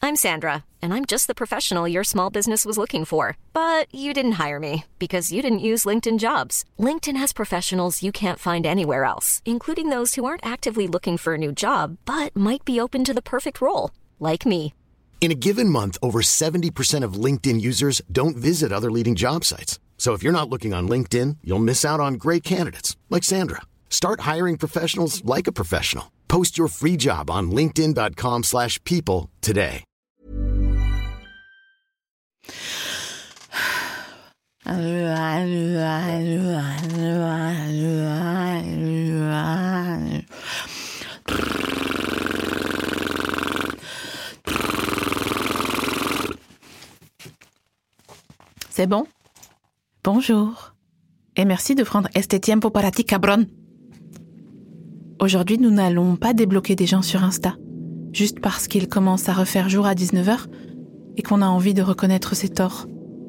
I'm Sandra, and I'm just the professional your small business was looking for. But you didn't hire me because you didn't use LinkedIn Jobs. LinkedIn has professionals you can't find anywhere else, including those who aren't actively looking for a new job, but might be open to the perfect role, like me. In a given month, over 70% of LinkedIn users don't visit other leading job sites. So if you're not looking on LinkedIn, you'll miss out on great candidates like Sandra. Start hiring professionals like a professional. Post your free job on linkedin.com/people today. C'est bon? Bonjour. Et merci de prendre este tiempo para ti, cabrón. Aujourd'hui, nous n'allons pas débloquer des gens sur Insta, juste parce qu'ils commencent à refaire jour à 19h et qu'on a envie de reconnaître ses torts.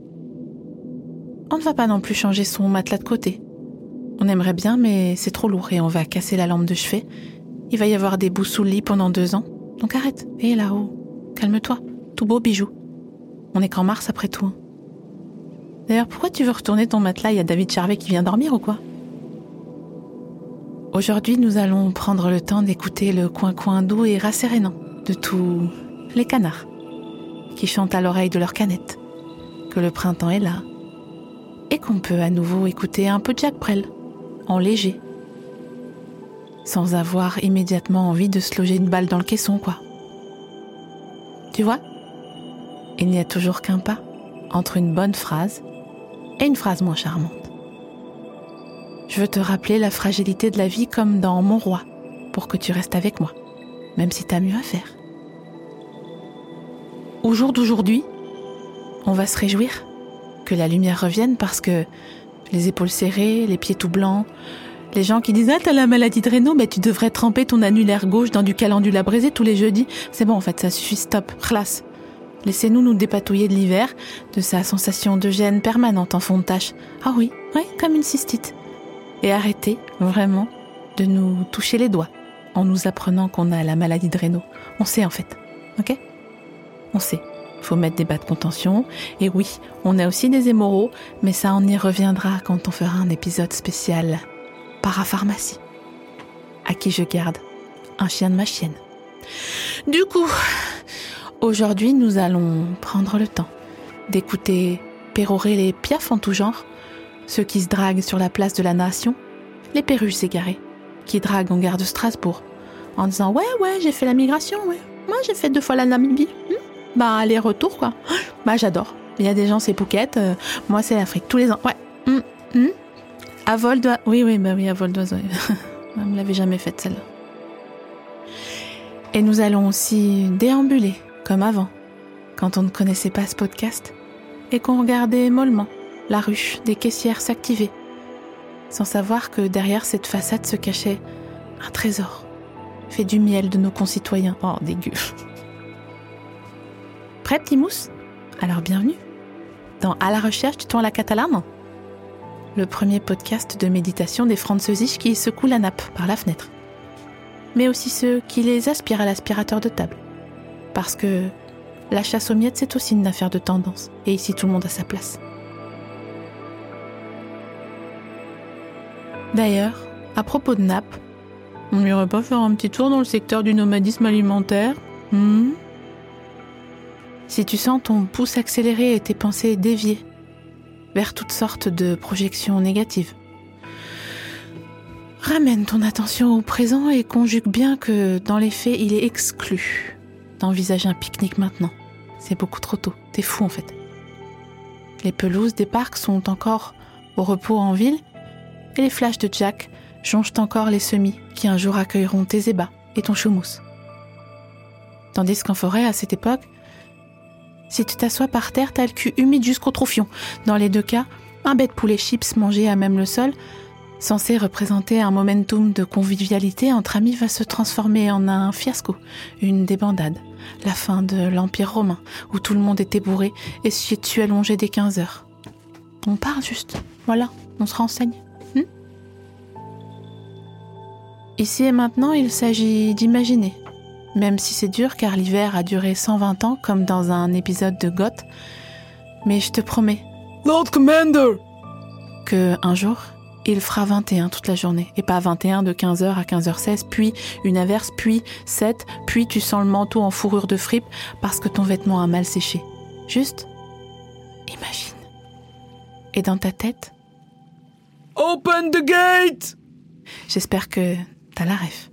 On ne va pas non plus changer son matelas de côté. On aimerait bien, mais c'est trop lourd et on va casser la lampe de chevet. Il va y avoir des bouts sous le lit pendant 2 ans. Donc arrête. Hé là-haut, calme-toi. Tout beau bijou. On est qu'en mars après tout. D'ailleurs, pourquoi tu veux retourner ton matelas? Il y a David Charvet qui vient dormir ou quoi? Aujourd'hui, nous allons prendre le temps d'écouter le coin-coin doux et rassérénant de tous les canards qui chantent à l'oreille de leur canette que le printemps est là et qu'on peut à nouveau écouter un peu Jacques Brel, en léger, sans avoir immédiatement envie de se loger une balle dans le caisson, quoi. Tu vois? Il n'y a toujours qu'un pas entre une bonne phrase et une phrase moins charmante. Je veux te rappeler la fragilité de la vie comme dans Mon Roi, pour que tu restes avec moi, même si t'as mieux à faire. Au jour d'aujourd'hui, on va se réjouir que la lumière revienne parce que les épaules serrées, les pieds tout blancs, les gens qui disent « Ah, t'as la maladie de Raynaud, mais tu devrais tremper ton annulaire gauche dans du calendula braisé tous les jeudis. » C'est bon en fait, ça suffit, stop, khlas. Laissez-nous nous dépatouiller de l'hiver, de sa sensation de gêne permanente en fond de tache. Ah oui, comme une cystite. Et arrêtez, vraiment, de nous toucher les doigts en nous apprenant qu'on a la maladie de Raynaud. On sait en fait, ok? On sait. Faut mettre des bas de contention. Et oui, on a aussi des hémorroïdes, mais ça on y reviendra quand on fera un épisode spécial parapharmacie, à qui je garde un chien de ma chienne. Du coup, aujourd'hui, nous allons prendre le temps d'écouter pérorer les piafs en tout genre, ceux qui se draguent sur la place de la Nation, les perruches égarées, qui draguent en gare de Strasbourg, en disant « Ouais, j'ai fait la migration, ouais. Moi, j'ai fait 2 fois la Namibie. Bah, aller-retour, quoi. Bah, j'adore. Il y a des gens, c'est Phuket. Moi, c'est l'Afrique. Tous les ans. Ouais. À vol d'oiseau. Oui, à vol d'oiseau. Vous ne l'avez jamais faite, celle-là. Et nous allons aussi déambuler, comme avant, quand on ne connaissait pas ce podcast, et qu'on regardait mollement la ruche des caissières s'activer, sans savoir que derrière cette façade se cachait un trésor, fait du miel de nos concitoyens. Oh, dégueu. Prêt, petit mousse? Alors bienvenue dans À la recherche du temps à la catalane, le premier podcast de méditation des Französisch qui secouent la nappe par la fenêtre, mais aussi ceux qui les aspirent à l'aspirateur de table. Parce que la chasse aux miettes, c'est aussi une affaire de tendance, et ici tout le monde a sa place. D'ailleurs, à propos de nappe, on n'irait pas faire un petit tour dans le secteur du nomadisme alimentaire? Si tu sens ton pouce accélérer et tes pensées dévier vers toutes sortes de projections négatives, ramène ton attention au présent et conjugue bien que dans les faits, il est exclu d'envisager un pique-nique maintenant. C'est beaucoup trop tôt, t'es fou en fait. Les pelouses des parcs sont encore au repos en ville et les flashs de Jack jonchent encore les semis qui un jour accueilleront tes ébats et ton choumousse. Tandis qu'en forêt, à cette époque, si tu t'assois par terre, t'as le cul humide jusqu'au trophion. Dans les 2 cas, un bête poulet chips mangé à même le sol, censé représenter un momentum de convivialité entre amis, va se transformer en un fiasco, une débandade, la fin de l'Empire romain, où tout le monde était bourré et s'y tuait allongé dès 15 heures. On parle juste, voilà, on se renseigne. Ici et maintenant, il s'agit d'imaginer, Même si c'est dur car l'hiver a duré 120 ans comme dans un épisode de Goth. Mais je te promets, Lord Commander, que un jour, il fera 21 toute la journée. Et pas 21 de 15h à 15h16, puis une averse, puis 7, puis tu sens le manteau en fourrure de fripe parce que ton vêtement a mal séché. Juste, imagine. Et dans ta tête, open the gate! j'espère que t'as la ref.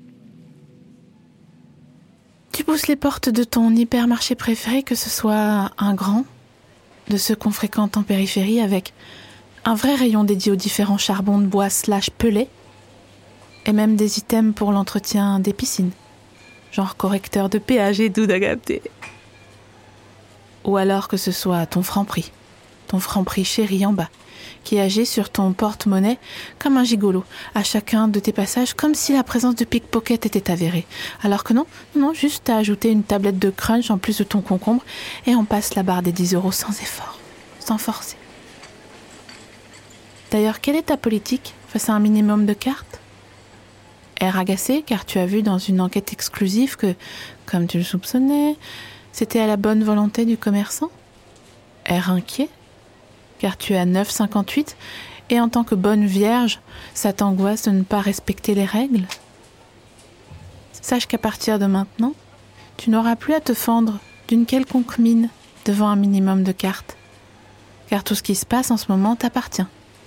Tu pousses les portes de ton hypermarché préféré, que ce soit un grand, de ceux qu'on fréquente en périphérie, avec un vrai rayon dédié aux différents charbons de bois / pelets, et même des items pour l'entretien des piscines, genre correcteur de pH et doude à capter. Ou alors que ce soit ton Franprix chéri en bas, qui agit sur ton porte-monnaie comme un gigolo, à chacun de tes passages, comme si la présence de pickpocket était avérée. Alors que non, juste à ajouter une tablette de crunch en plus de ton concombre, et on passe la barre des 10 € sans effort, sans forcer. D'ailleurs, quelle est ta politique face à un minimum de cartes ? Air agacé, car tu as vu dans une enquête exclusive que, comme tu le soupçonnais, c'était à la bonne volonté du commerçant ? Air inquiet, car tu es à 9,58 et en tant que bonne vierge, ça t'angoisse de ne pas respecter les règles ? Sache qu'à partir de maintenant, tu n'auras plus à te fendre d'une quelconque mine devant un minimum de cartes, car tout ce qui se passe en ce moment t'appartient.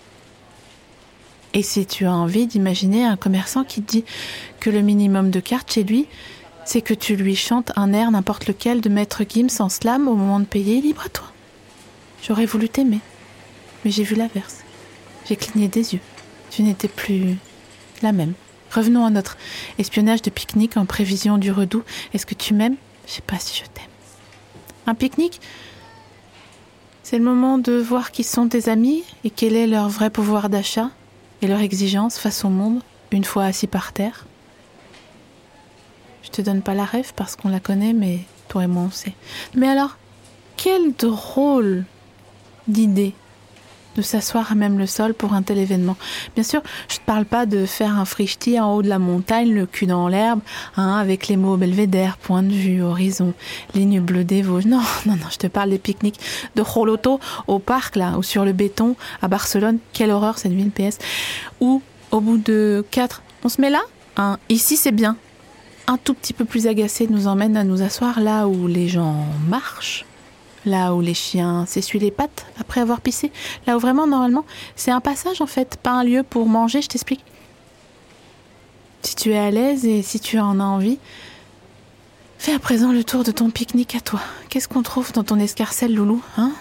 Et si tu as envie d'imaginer un commerçant qui te dit que le minimum de cartes chez lui, c'est que tu lui chantes un air n'importe lequel de Maître Gims en slam au moment de payer, libre à toi. J'aurais voulu t'aimer, mais j'ai vu l'inverse. J'ai cligné des yeux. Tu n'étais plus la même. Revenons à notre espionnage de pique-nique en prévision du redout. Est-ce que tu m'aimes ? Je sais pas si je t'aime. Un pique-nique, c'est le moment de voir qui sont tes amis et quel est leur vrai pouvoir d'achat et leur exigence face au monde, une fois assis par terre. Je te donne pas la rêve parce qu'on la connaît, mais toi et moi on sait. Mais alors, quelle drôle d'idée de s'asseoir à même le sol pour un tel événement. Bien sûr, je te parle pas de faire un frichti en haut de la montagne, le cul dans l'herbe, avec les mots belvédère, point de vue, horizon, ligne bleue des Vosges. Non, je te parle des pique-niques de Joloto au parc, là, ou sur le béton, à Barcelone. Quelle horreur, cette ville, PS. Ou, au bout de 4, on se met là ? Ici, c'est bien. Un tout petit peu plus agacé nous emmène à nous asseoir là où les gens marchent, là où les chiens s'essuient les pattes après avoir pissé, là où vraiment, normalement, c'est un passage en fait, pas un lieu pour manger, je t'explique. Si tu es à l'aise et si tu en as envie, fais à présent le tour de ton pique-nique à toi. Qu'est-ce qu'on trouve dans ton escarcelle, loulou,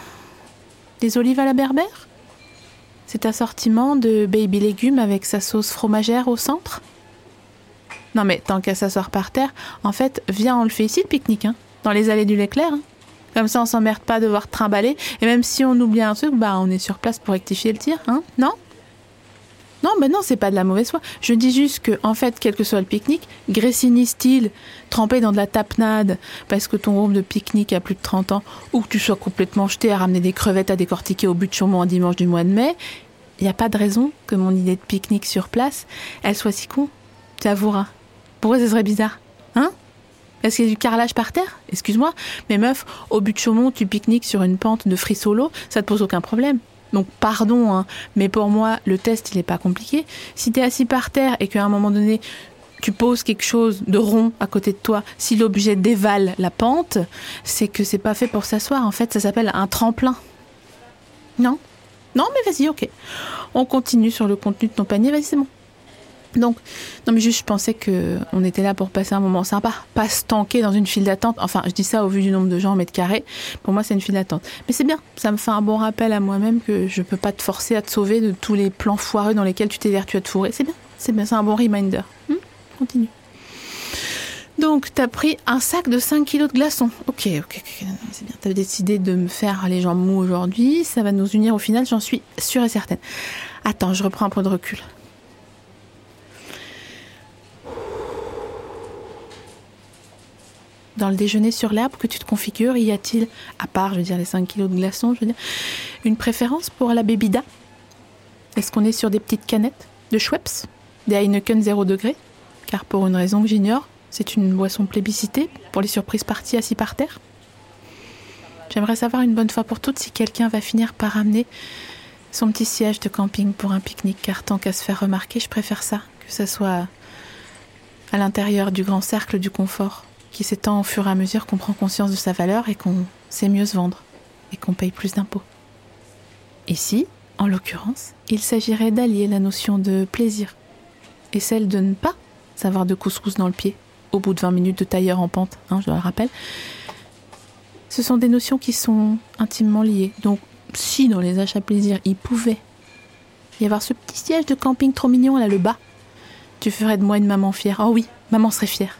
Des olives à la berbère ? Cet assortiment de baby légumes avec sa sauce fromagère au centre ? Non mais tant qu'à s'asseoir par terre, en fait, viens, on le fait ici le pique-nique, dans les allées du Leclerc. Comme ça, on s'emmerde pas de devoir trimballer. Et même si on oublie un truc, on est sur place pour rectifier le tir, Non ? Non, c'est pas de la mauvaise foi. Je dis juste que, en fait, quel que soit le pique-nique, Gressini style, trempé dans de la tapenade, parce que ton groupe de pique-nique a plus de 30 ans, ou que tu sois complètement jeté à ramener des crevettes à décortiquer au but de Chaumont un dimanche du mois de mai, il n'y a pas de raison que mon idée de pique-nique sur place, elle soit si con. Tu avoueras. Pourquoi ce serait bizarre ? Est-ce qu'il y a du carrelage par terre ? Excuse-moi, mais meuf, au but de Chaumont, tu pique-niques sur une pente de free solo, ça te pose aucun problème. Donc pardon, mais pour moi, le test, il est pas compliqué. Si t'es assis par terre et qu'à un moment donné, tu poses quelque chose de rond à côté de toi, si l'objet dévale la pente, c'est que c'est pas fait pour s'asseoir. En fait, ça s'appelle un tremplin. Non, mais vas-y, ok. On continue sur le contenu de ton panier, vas-y, c'est bon. Donc, non mais juste je pensais qu'on était là pour passer un moment sympa, pas se tanker dans une file d'attente. Enfin, je dis ça au vu du nombre de gens au mètre carré. Pour moi, c'est une file d'attente. Mais c'est bien, ça me fait un bon rappel à moi-même que je peux pas te forcer à te sauver de tous les plans foireux dans lesquels tu t'évertues à te fourrer. C'est bien, c'est un bon reminder. Continue. Donc, t'as pris un sac de 5 kilos de glaçons. Ok, c'est bien. T'as décidé de me faire les jambes mous aujourd'hui. Ça va nous unir au final, j'en suis sûre et certaine. Attends, je reprends un peu de recul. Dans le déjeuner sur l'herbe que tu te configures, y a-t-il, à part, les 5 kilos de glaçons, une préférence pour la bébida ? Est-ce qu'on est sur des petites canettes de Schweppes, des Heineken 0 degré ? Car pour une raison que j'ignore, C'est une boisson plébiscitée pour les surprises parties assis par terre. J'aimerais savoir une bonne fois pour toutes si quelqu'un va finir par amener son petit siège de camping pour un pique-nique, car tant qu'à se faire remarquer, je préfère ça, que ça soit à l'intérieur du grand cercle du confort, qui s'étend au fur et à mesure qu'on prend conscience de sa valeur et qu'on sait mieux se vendre, et qu'on paye plus d'impôts. Ici, en l'occurrence, il s'agirait d'allier la notion de plaisir et celle de ne pas avoir de couscous dans le pied, au bout de 20 minutes de tailleur en pente, je le rappelle. Ce sont des notions qui sont intimement liées, donc si dans les achats plaisir, il pouvait y avoir ce petit siège de camping trop mignon là, le bas, tu ferais de moi une maman fière. Oh oui, maman serait fière.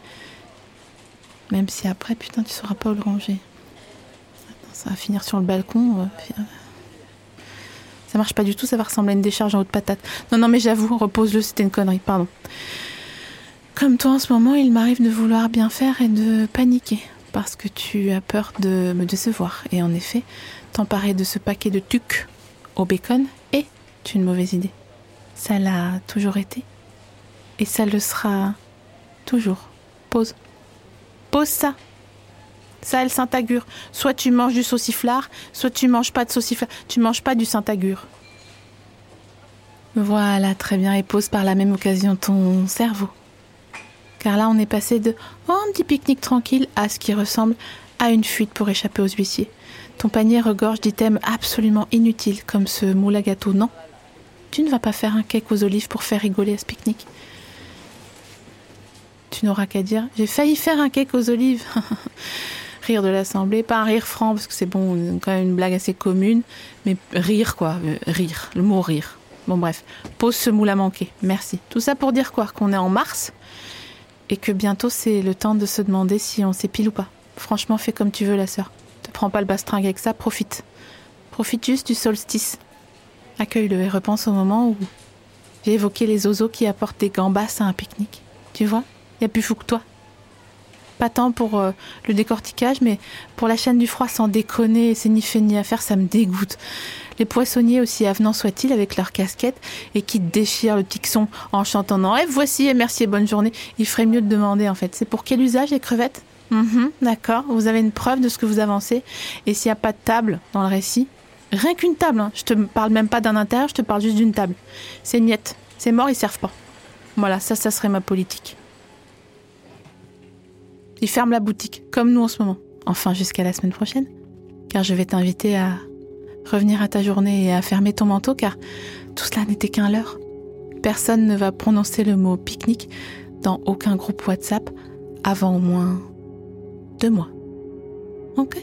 Même si après, putain, tu sauras pas où le ranger. Attends, ça va finir sur le balcon. Ça marche pas du tout, ça va ressembler à une décharge en haute patate. Non, mais j'avoue, repose-le, c'était une connerie, pardon. Comme toi en ce moment, il m'arrive de vouloir bien faire et de paniquer, parce que tu as peur de me décevoir. Et en effet, t'emparer de ce paquet de tucs au bacon est une mauvaise idée. Ça l'a toujours été. Et ça le sera toujours. Pause ça. Ça, le Saint-Agur. Soit tu manges du sauciflard, soit tu manges pas de sauciflard. Tu manges pas du Saint-Agur. Voilà, très bien. Et pose par la même occasion ton cerveau. Car là, on est passé de « un petit pique-nique tranquille » à ce qui ressemble à une fuite pour échapper aux huissiers. Ton panier regorge d'items absolument inutiles, comme ce moule à gâteau. Non, tu ne vas pas faire un cake aux olives pour faire rigoler à ce pique-nique. Tu n'auras qu'à dire « j'ai failli faire un cake aux olives ». Rire de l'assemblée, pas un rire franc, parce que c'est bon, quand même une blague assez commune, mais rire quoi, rire, le mot rire. Bon bref, pose ce moule à manquer, merci. Tout ça pour dire quoi, qu'on est en mars et que bientôt c'est le temps de se demander si on s'épile ou pas. Franchement, fais comme tu veux la sœur. Te prends pas le bastringue avec ça, profite. Profite juste du solstice. Accueille-le et repense au moment où j'ai évoqué les oiseaux qui apportent des gambas à un pique-nique. Tu vois, il y a plus fou que toi. Pas tant pour le décortiquage, mais pour la chaîne du froid, sans déconner, c'est ni fait ni à faire, ça me dégoûte. Les poissonniers, aussi avenants soient-ils, avec leurs casquettes, et qui déchirent le tixon en chantant « Non, voici, et merci et bonne journée », il ferait mieux de demander, en fait. C'est pour quel usage, les crevettes ? D'accord, vous avez une preuve de ce que vous avancez, et s'il n'y a pas de table dans le récit, rien qu'une table, je te parle même pas d'un intérieur, je te parle juste d'une table. C'est une miette, c'est mort, ils servent pas. Voilà, ça serait ma politique. Ils ferment la boutique, comme nous en ce moment. Enfin, jusqu'à la semaine prochaine. Car je vais t'inviter à revenir à ta journée et à fermer ton manteau, car tout cela n'était qu'un leurre. Personne ne va prononcer le mot pique-nique dans aucun groupe WhatsApp avant au moins 2 mois. Ok ?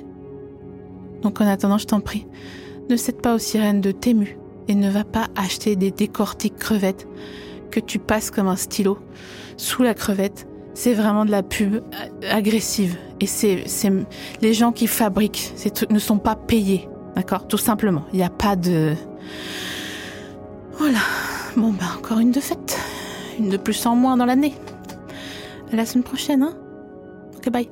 Donc en attendant, je t'en prie, ne cède pas aux sirènes de Temu et ne va pas acheter des décortiques crevettes que tu passes comme un stylo sous la crevette. C'est vraiment de la pub agressive. Et c'est les gens qui fabriquent ne sont pas payés. D'accord ? Tout simplement. Il n'y a pas de... Voilà. Bon, encore une de fête. Une de plus en moins dans l'année. À la semaine prochaine, hein ? Ok, bye.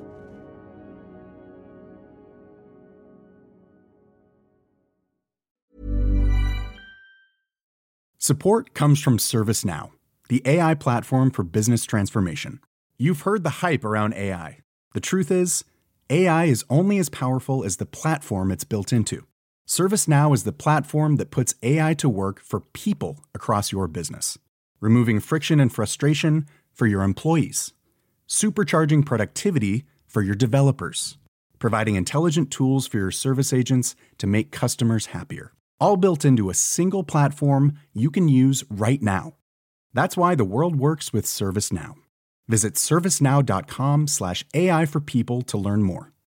Support comes from ServiceNow, the AI platform for business transformation. You've heard the hype around AI. The truth is, AI is only as powerful as the platform it's built into. ServiceNow is the platform that puts AI to work for people across your business, removing friction and frustration for your employees, supercharging productivity for your developers, providing intelligent tools for your service agents to make customers happier, all built into a single platform you can use right now. That's why the world works with ServiceNow. Visit servicenow.com/AI for people to learn more.